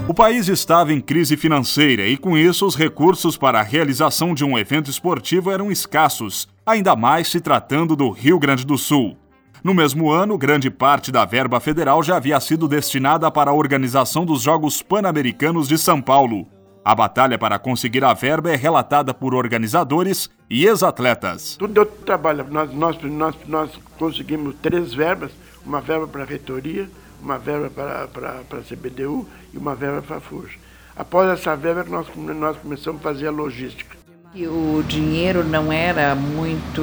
O país estava em crise financeira e, com isso, os recursos para a realização de um evento esportivo eram escassos, ainda mais se tratando do Rio Grande do Sul. No mesmo ano, grande parte da verba federal já havia sido destinada para a organização dos Jogos Pan-Americanos de São Paulo. A batalha para conseguir a verba é relatada por organizadores e ex-atletas. Tudo deu trabalho. Nós conseguimos 3 verbas, uma verba para a reitoria, uma verba para a CBDU e uma verba para a FURJ. Após essa verba, nós começamos a fazer a logística. E o dinheiro não era muito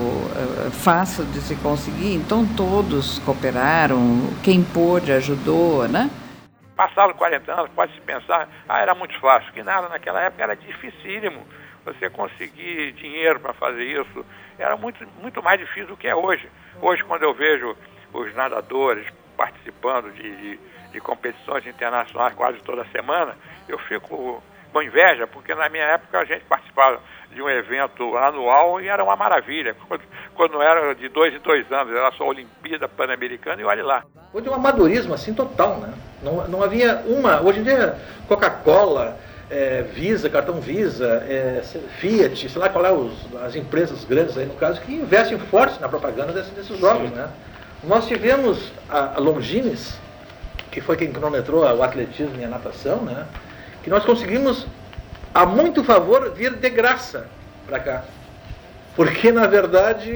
fácil de se conseguir, então todos cooperaram, quem pôde ajudou, né? Passaram 40 anos, pode-se pensar, era muito fácil, que nada, naquela época era dificílimo você conseguir dinheiro para fazer isso, era muito mais difícil do que é hoje. Hoje, quando eu vejo os nadadores participando de competições internacionais quase toda semana, eu fico com inveja, porque na minha época a gente participava de um evento anual e era uma maravilha, quando era de 2 em 2 anos, era só a Olimpíada Pan-Americana e olha lá. Hoje é um amadorismo assim total, né? Não havia hoje em dia Coca-Cola, Visa, cartão Visa, Fiat, sei lá qual as empresas grandes aí no caso, que investem forte na propaganda desses jogos, né? Nós tivemos a Longines, que foi quem cronometrou o atletismo e a natação, né? Que nós conseguimos, a muito favor, vir de graça para cá. Porque, na verdade,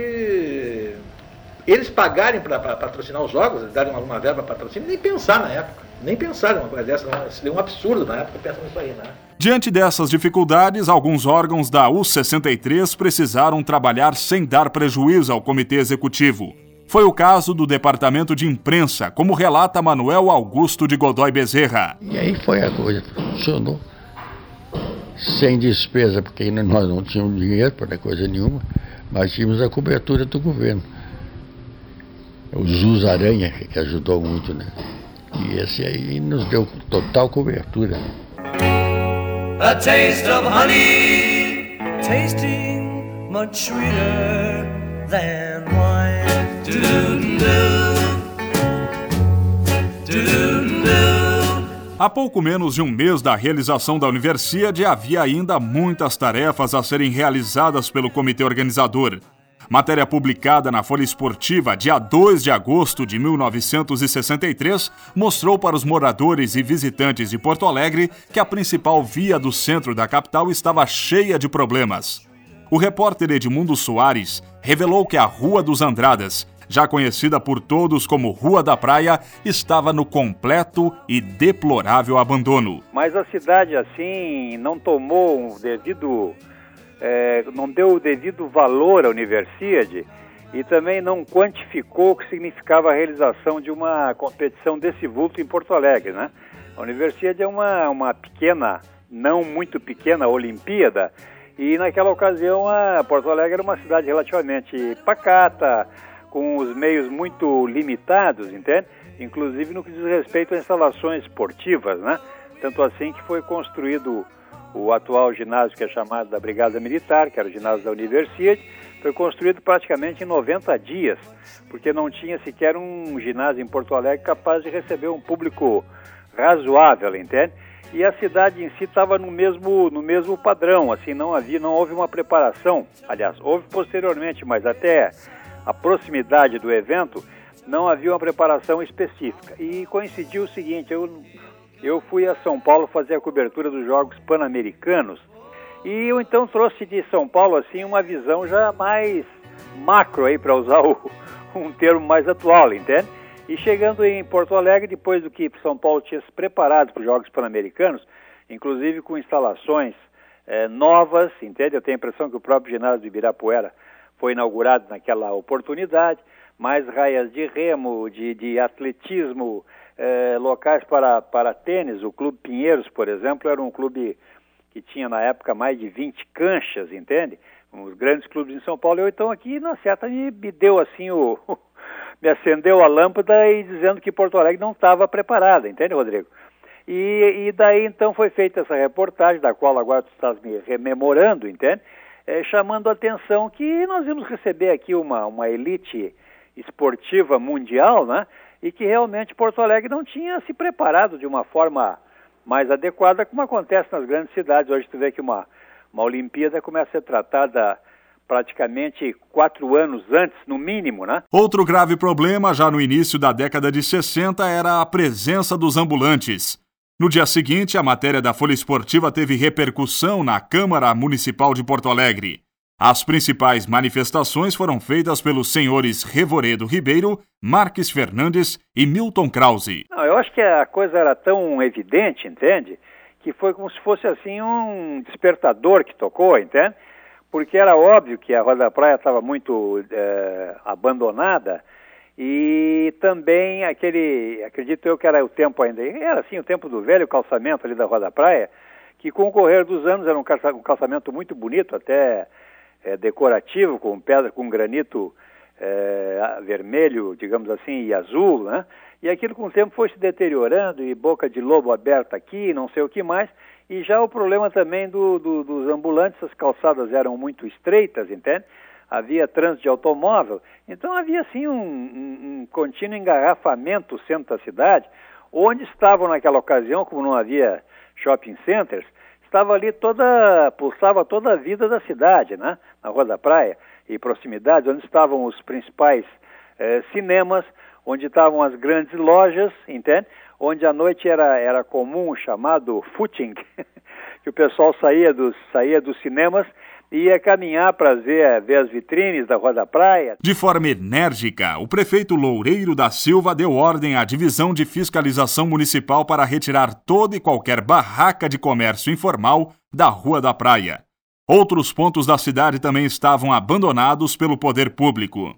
eles pagarem para patrocinar os jogos, darem alguma verba para patrocínio, nem pensar na época. Nem pensar em uma coisa dessa, seria um absurdo na época pensar nisso aí, né? Diante dessas dificuldades, alguns órgãos da U63 precisaram trabalhar sem dar prejuízo ao comitê executivo. Foi o caso do Departamento de Imprensa, como relata Manuel Augusto de Godoy Bezerra. E aí foi a coisa, funcionou. Sem despesa, porque nós não tínhamos dinheiro para coisa nenhuma, mas tínhamos a cobertura do governo. O Zuz Aranha, que ajudou muito, né? E esse aí nos deu total cobertura. A taste of honey, tasting much sweeter than wine. Há pouco menos de um mês da realização da Universiade, havia ainda muitas tarefas a serem realizadas pelo comitê organizador. Matéria publicada na Folha Esportiva, dia 2 de agosto de 1963, mostrou para os moradores e visitantes de Porto Alegre que a principal via do centro da capital estava cheia de problemas. O repórter Edmundo Soares revelou que a Rua dos Andradas, já conhecida por todos como Rua da Praia, estava no completo e deplorável abandono. Mas a cidade, assim, não tomou não deu o devido valor à Universiade e também não quantificou o que significava a realização de uma competição desse vulto em Porto Alegre, né? A Universiade é uma pequena, não muito pequena Olimpíada, e naquela ocasião a Porto Alegre era uma cidade relativamente pacata, com os meios muito limitados, entende? Inclusive no que diz respeito a instalações esportivas, né? Tanto assim que foi construído o atual ginásio que é chamado da Brigada Militar, que era o ginásio da Universiade, foi construído praticamente em 90 dias, porque não tinha sequer um ginásio em Porto Alegre capaz de receber um público razoável, entende? E a cidade em si estava no mesmo padrão, assim, não houve uma preparação, aliás, houve posteriormente, mas até a proximidade do evento não havia uma preparação específica. E coincidiu o seguinte, eu fui a São Paulo fazer a cobertura dos Jogos Pan-Americanos e eu então trouxe de São Paulo assim uma visão já mais macro aí, para usar um termo mais atual, entende? E chegando em Porto Alegre, depois do que São Paulo tinha se preparado para os Jogos Pan-Americanos, inclusive com instalações novas, entende? Eu tenho a impressão que o próprio ginásio do Ibirapuera foi inaugurado naquela oportunidade, mais raias de remo, de atletismo, locais para tênis. O Clube Pinheiros, por exemplo, era um clube que tinha na época mais de 20 canchas, entende? Os grandes clubes em São Paulo. Eu então aqui, na certa, me deu assim me acendeu a lâmpada e dizendo que Porto Alegre não estava preparada, entende, Rodrigo? E daí então foi feita essa reportagem, da qual agora tu estás me rememorando, entende? Chamando a atenção que nós íamos receber aqui uma elite esportiva mundial, né? E que realmente Porto Alegre não tinha se preparado de uma forma mais adequada, como acontece nas grandes cidades. Hoje tu vê que uma Olimpíada começa a ser tratada praticamente 4 anos antes, no mínimo, né? Outro grave problema, já no início da década de 60, era a presença dos ambulantes. No dia seguinte, a matéria da Folha Esportiva teve repercussão na Câmara Municipal de Porto Alegre. As principais manifestações foram feitas pelos senhores Revoredo Ribeiro, Marques Fernandes e Milton Krause. Não, eu acho que a coisa era tão evidente, entende? Que foi como se fosse assim um despertador que tocou, entende? Porque era óbvio que a Rua da Praia estava muito abandonada e também acredito eu que era o tempo ainda, era assim o tempo do velho calçamento ali da Rua da Praia, que com o correr dos anos era um calçamento muito bonito, até decorativo, com pedra, com granito vermelho, digamos assim, e azul, né? E aquilo com o tempo foi se deteriorando, e boca de lobo aberta aqui, não sei o que mais, e já o problema também dos ambulantes, as calçadas eram muito estreitas, entende? Havia trânsito de automóvel, então havia assim um contínuo engarrafamento no centro da cidade, onde estavam naquela ocasião, como não havia shopping centers, estava ali pulsava toda a vida da cidade, né? Na Rua da Praia e proximidades, onde estavam os principais cinemas, onde estavam as grandes lojas, entende? Onde à noite era comum o chamado footing, que o pessoal saía dos cinemas e ia caminhar para ver as vitrines da Rua da Praia. De forma enérgica, o prefeito Loureiro da Silva deu ordem à Divisão de Fiscalização Municipal para retirar toda e qualquer barraca de comércio informal da Rua da Praia. Outros pontos da cidade também estavam abandonados pelo poder público.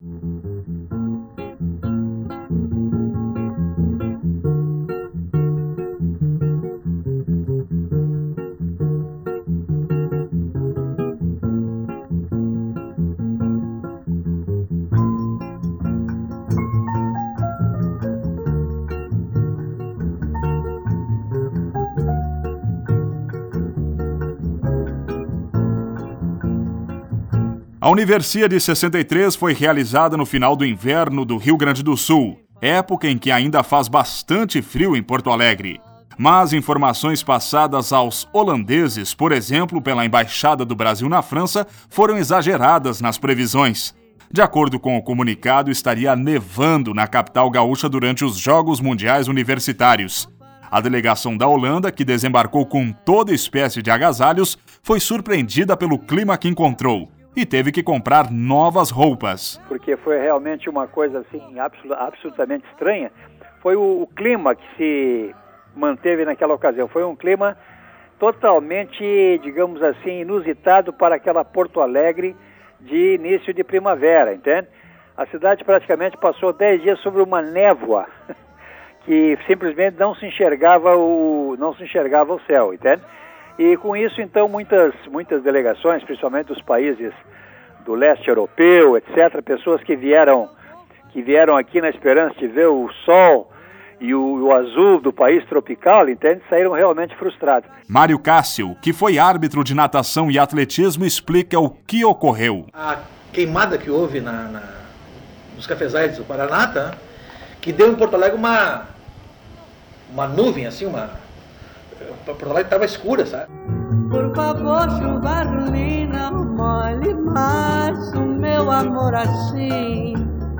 A Universia de 63 foi realizada no final do inverno do Rio Grande do Sul, época em que ainda faz bastante frio em Porto Alegre. Mas informações passadas aos holandeses, por exemplo, pela Embaixada do Brasil na França, foram exageradas nas previsões. De acordo com o comunicado, estaria nevando na capital gaúcha durante os Jogos Mundiais Universitários. A delegação da Holanda, que desembarcou com toda espécie de agasalhos, foi surpreendida pelo clima que encontrou e teve que comprar novas roupas. Porque foi realmente uma coisa assim absolutamente estranha. Foi o clima que se manteve naquela ocasião. Foi um clima totalmente, digamos assim, inusitado para aquela Porto Alegre de início de primavera, entende? A cidade praticamente passou 10 dias sobre uma névoa que simplesmente não se enxergava o céu, entende? E com isso, então, muitas delegações, principalmente dos países do leste europeu, etc., pessoas que vieram aqui na esperança de ver o sol e o azul do país tropical, entende? Saíram realmente frustrados. Mário Cássio, que foi árbitro de natação e atletismo, explica o que ocorreu. A queimada que houve nos cafezais do Paraná, tá? Que deu em Porto Alegre uma nuvem, assim, Porto Alegre estava escura, sabe? Por favor, chuva Arlina, molhe mais o meu amor assim.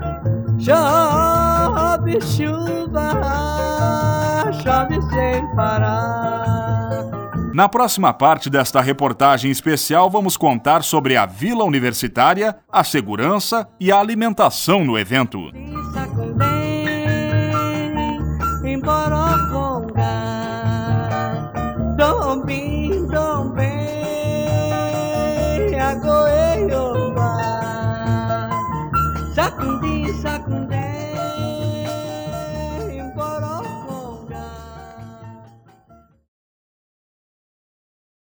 Chove chuva, chove sem parar. Na próxima parte desta reportagem especial, vamos contar sobre a Vila Universitária, a segurança e a alimentação no evento. Embora